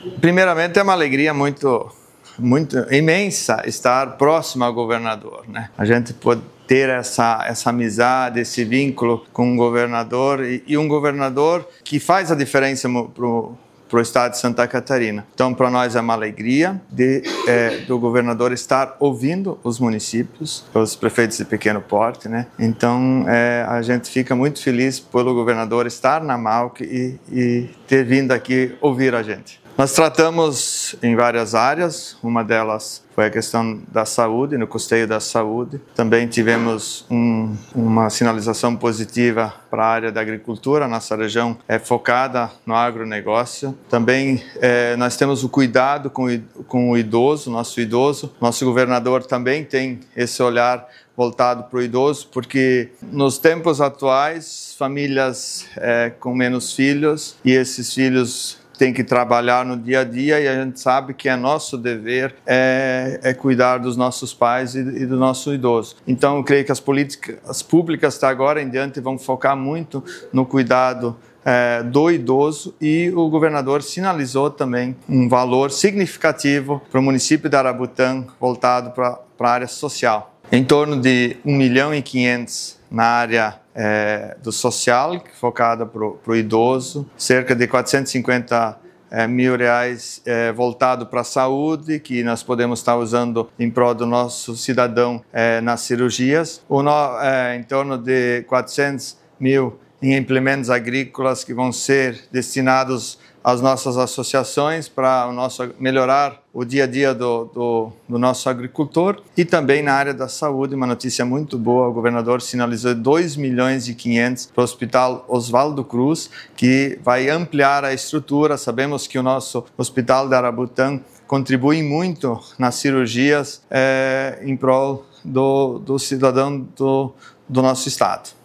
Primeiramente, é uma alegria muito imensa estar próximo ao governador, né? A gente pode ter essa amizade, esse vínculo com um governador e um governador que faz a diferença para o estado de Santa Catarina. Então, para nós é uma alegria do governador estar ouvindo os municípios, os prefeitos de pequeno porte, né? Então, a gente fica muito feliz pelo governador estar na Malc e ter vindo aqui ouvir a gente. Nós tratamos em várias áreas, uma delas foi a questão da saúde, no custeio da saúde. Também tivemos uma sinalização positiva para a área da agricultura. Nossa região é focada no agronegócio. Também nós temos o cuidado com o idoso, Nosso governador também tem esse olhar voltado para o idoso, porque nos tempos atuais, famílias com menos filhos e esses filhos tem que trabalhar no dia a dia e a gente sabe que é nosso dever cuidar dos nossos pais e do nosso idoso. Então, eu creio que as políticas públicas, de agora em diante, vão focar muito no cuidado do idoso, e o governador sinalizou também um valor significativo para o município de Arabutã voltado para a área social. Em torno de 1.500.000 na área do social, focada para o idoso, cerca de 450 mil reais voltado para a saúde, que nós podemos estar usando em prol do nosso cidadão nas cirurgias, em torno de 400 mil em implementos agrícolas que vão ser destinados às nossas associações para melhorar o dia a dia do nosso agricultor. E também na área da saúde, uma notícia muito boa, o governador sinalizou 2.500.000 para o Hospital Oswaldo Cruz, que vai ampliar a estrutura. Sabemos que o nosso Hospital de Arabutã contribui muito nas cirurgias em prol do cidadão do nosso estado.